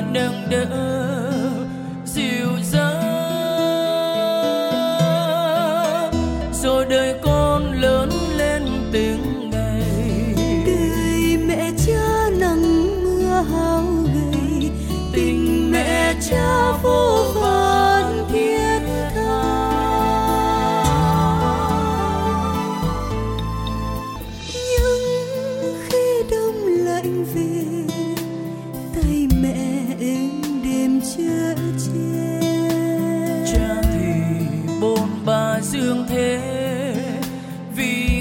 nâng đỡ dịu dàng, rồi đời con lớn lên từng ngày. Đời mẹ cha nắng mưa hao gầy, tình mẹ cha vô vàn thiết tha. Nhưng khi đông lạnh về, tay mẹ êm đêm chở che. Cha thì bôn ba dương thế vì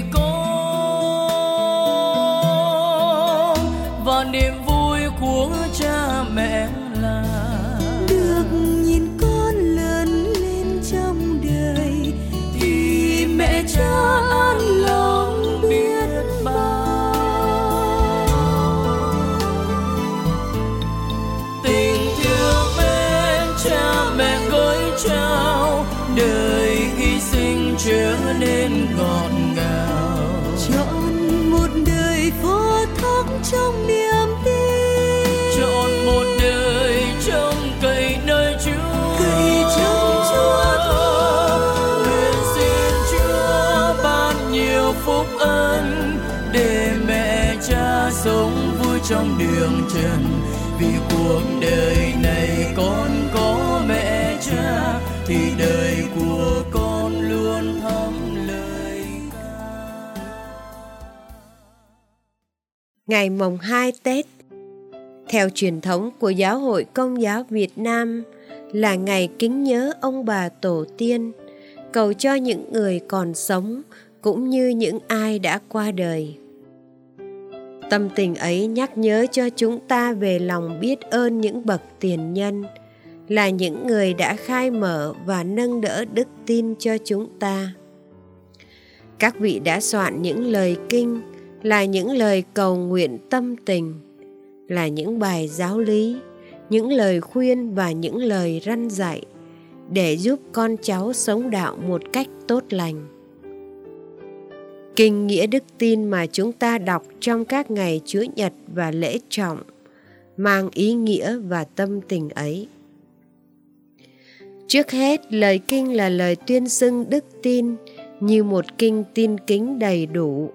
con, và niềm vui của cha mẹ là được nhìn con lớn lên trong đời, thì mẹ cha an lòng biết bao. tình thương bên cha mẹ gửi trao, đời hy sinh trở nên ngọt ngào. Chọn một đời phó thác trong niềm tin, Chọn một đời trông cậy nơi Chúa. cậy trong Chúa thôi. Nguyện xin Chúa ban nhiều phúc ân, để mẹ cha sống vui trong đường trần. Vì cuộc đời này con có mẹ cha, thì đời của con luôn thắm lời ca. Ngày mồng 2 Tết, theo truyền thống của Giáo hội Công giáo Việt Nam, là ngày kính nhớ ông bà tổ tiên, cầu cho những người còn sống cũng như những ai đã qua đời. Tâm tình ấy nhắc nhớ cho chúng ta về lòng biết ơn những bậc tiền nhân, là những người đã khai mở và nâng đỡ đức tin cho chúng ta. Các vị đã soạn những lời kinh, là những lời cầu nguyện tâm tình, là những bài giáo lý, những lời khuyên và những lời răn dạy, để giúp con cháu sống đạo một cách tốt lành. Kinh nghĩa đức tin mà chúng ta đọc trong các ngày Chúa Nhật và lễ trọng mang ý nghĩa và tâm tình ấy. Trước hết, lời kinh là lời tuyên xưng đức tin như một kinh tin kính đầy đủ.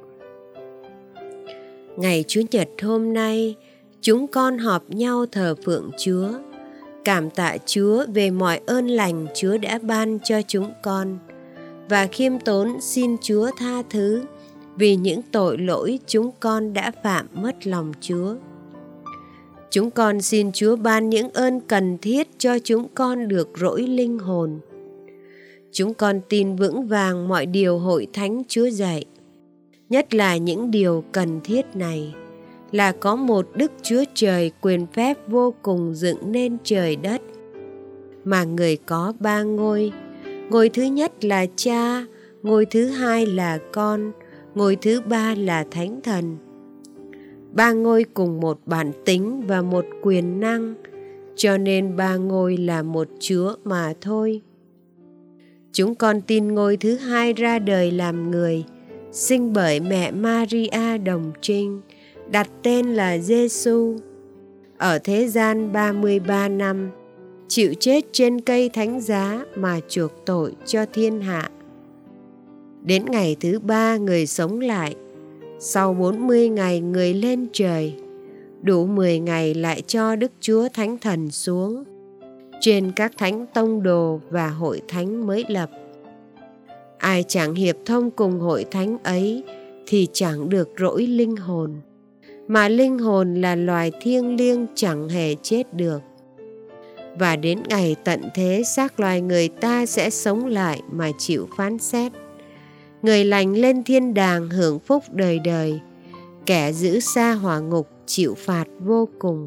Ngày Chúa Nhật hôm nay, chúng con họp nhau thờ phượng Chúa, cảm tạ Chúa về mọi ơn lành Chúa đã ban cho chúng con, và khiêm tốn xin Chúa tha thứ vì những tội lỗi chúng con đã phạm mất lòng Chúa. Chúng con xin Chúa ban những ơn cần thiết cho chúng con được rỗi linh hồn. Chúng con tin vững vàng mọi điều Hội Thánh Chúa dạy, nhất là những điều cần thiết này, là có một Đức Chúa Trời quyền phép vô cùng dựng nên trời đất, mà người có 3 ngôi. Ngôi thứ nhất là Cha, ngôi thứ hai là Con, ngôi thứ ba là Thánh Thần. 3 ngôi cùng một bản tính và một quyền năng, cho nên 3 ngôi là một Chúa mà thôi. Chúng con tin ngôi thứ hai ra đời làm người, sinh bởi mẹ Maria đồng trinh, đặt tên là Giêsu. Ở thế gian 33 năm, chịu chết trên cây thánh giá mà chuộc tội cho thiên hạ. Đến ngày thứ 3 người sống lại, sau 40 ngày người lên trời, đủ 10 ngày lại cho Đức Chúa Thánh Thần xuống trên các thánh tông đồ và hội thánh mới lập. Ai chẳng hiệp thông cùng hội thánh ấy thì chẳng được rỗi linh hồn, mà linh hồn là loài thiêng liêng chẳng hề chết được. Và đến ngày tận thế, xác loài người ta sẽ sống lại mà chịu phán xét. Người lành lên thiên đàng hưởng phúc đời đời, kẻ giữ xa hỏa ngục chịu phạt vô cùng.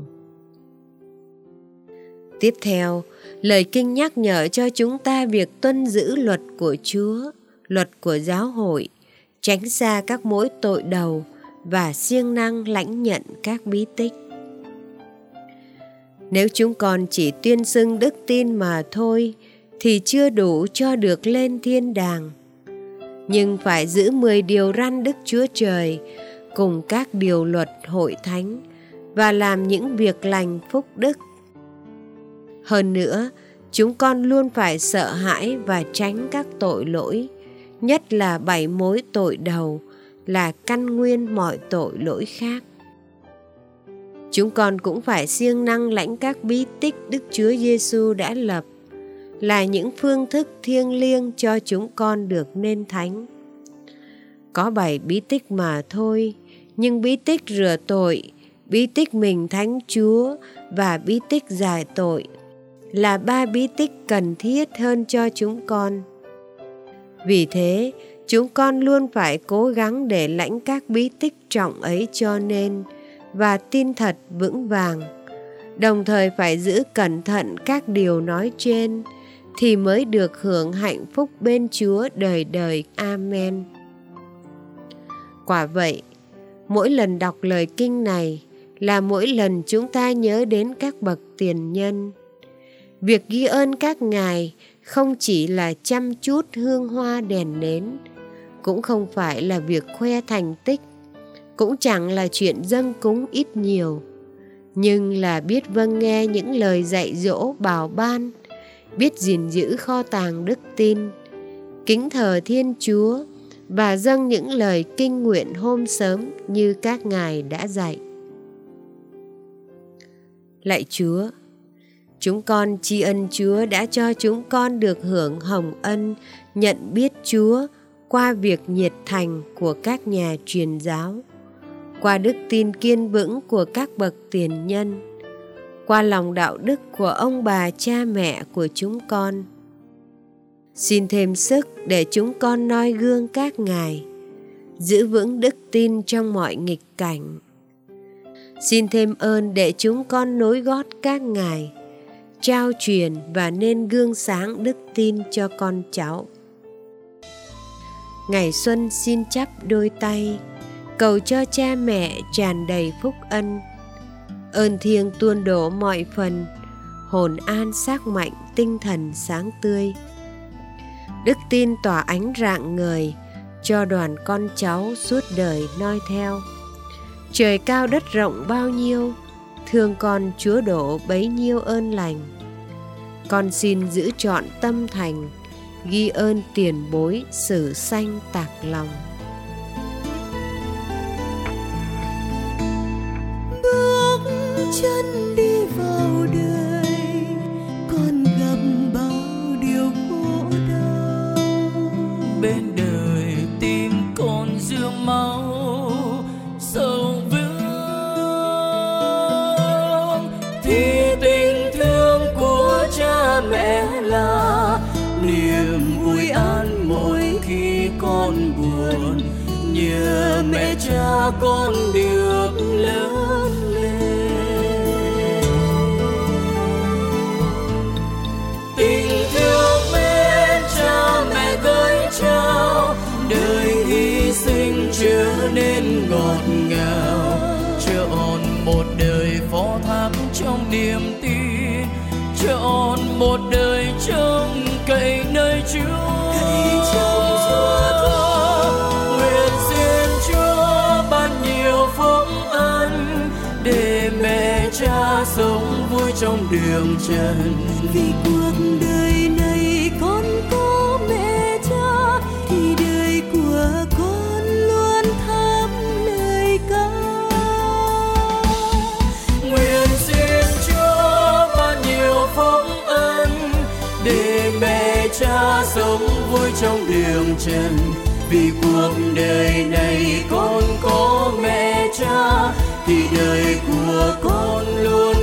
Tiếp theo, lời kinh nhắc nhở cho chúng ta việc tuân giữ luật của Chúa, luật của giáo hội, tránh xa các mối tội đầu và siêng năng lãnh nhận các bí tích. Nếu chúng con chỉ tuyên xưng đức tin mà thôi thì chưa đủ cho được lên thiên đàng, nhưng phải giữ 10 điều răn Đức Chúa Trời cùng các điều luật hội thánh và làm những việc lành phúc đức. Hơn nữa, chúng con luôn phải sợ hãi và tránh các tội lỗi, nhất là 7 mối tội đầu là căn nguyên mọi tội lỗi khác. Chúng con cũng phải siêng năng lãnh các bí tích Đức Chúa Giêsu đã lập, là những phương thức thiêng liêng cho chúng con được nên thánh. Có 7 bí tích mà thôi, nhưng bí tích rửa tội, bí tích mình thánh Chúa và bí tích giải tội là 3 bí tích cần thiết hơn cho chúng con. Vì thế, chúng con luôn phải cố gắng để lãnh các bí tích trọng ấy cho nên và tin thật vững vàng, đồng thời phải giữ cẩn thận các điều nói trên thì mới được hưởng hạnh phúc bên Chúa đời đời. Amen. Quả vậy, mỗi lần đọc lời kinh này là mỗi lần chúng ta nhớ đến các bậc tiền nhân. Việc ghi ơn các ngài không chỉ là chăm chút hương hoa đèn nến, cũng không phải là việc khoe thành tích, cũng chẳng là chuyện dâng cúng ít nhiều, nhưng là biết vâng nghe những lời dạy dỗ bảo ban, biết gìn giữ kho tàng đức tin, kính thờ Thiên Chúa và dâng những lời kinh nguyện hôm sớm như các ngài đã dạy. Lạy Chúa, chúng con tri ân Chúa đã cho chúng con được hưởng hồng ân nhận biết Chúa qua việc nhiệt thành của các nhà truyền giáo, qua đức tin kiên vững của các bậc tiền nhân, qua lòng đạo đức của ông bà cha mẹ của chúng con. Xin thêm sức để chúng con noi gương các ngài, giữ vững đức tin trong mọi nghịch cảnh. Xin thêm ơn để chúng con nối gót các ngài, trao truyền và nên gương sáng đức tin cho con cháu. Ngày xuân xin chắp đôi tay, cầu cho cha mẹ tràn đầy phúc ân, ơn thiêng tuôn đổ mọi phần, hồn an xác mạnh, tinh thần sáng tươi. Đức tin tỏa ánh rạng ngời, cho đoàn con cháu suốt đời noi theo. Trời cao đất rộng bao nhiêu, thương con Chúa đổ bấy nhiêu ơn lành. Con xin giữ trọn tâm thành, ghi ơn tiền bối sử sanh tạc lòng. Bước chân đi vào đời, con gặp bao điều khổ đau. Bên đời tim con dương máu sầu vương, thì tình thương của cha mẹ là niềm vui an mỗi khi con buồn. Nhờ mẹ cha con được lớn lên, tình thương mến cha mẹ gửi trao, đời hy sinh trở nên ngọt ngào, trọn một đời phó thác trong niềm tin, trọn một đời trông cậy nơi Chúa. Nguyện xin Chúa ban nhiều phúc ân để mẹ cha sống vui trong đường trần. Vì cuộc đời này con có mẹ cha, thì đời của con luôn thắm lời ca. Nguyện xin Chúa ban nhiều phúc ân để mẹ cha sống vui trong đường trần. Vì cuộc đời này con có mẹ cha, thì đời của con luôn